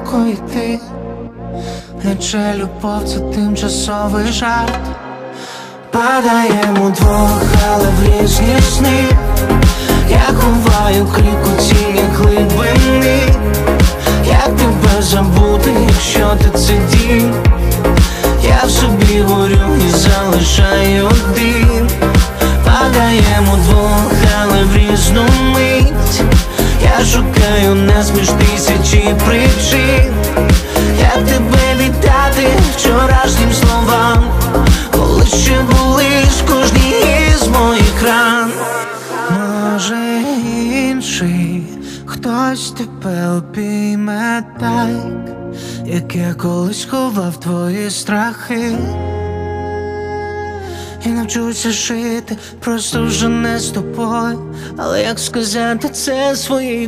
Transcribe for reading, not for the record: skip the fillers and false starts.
далеко йти, наче любов це тимчасовий жарт. Падаємо вдвох, але в різні сни. Я ховаю крик у тіні глибини. Як тебе забути, якщо ти це дім? Я в собі горю і залишаю дим. Падаємо вдвох, але в різну мить. Я шукаю нас між тисячі причин. Як тебе віддати вчорашнім словам, коли ще були ж кожній із моїх ран? Може інший хтось тебе обійме так, як я колись ховав твої страхи, і навчуся жити, просто вже не з тобою. Але як сказати це своїй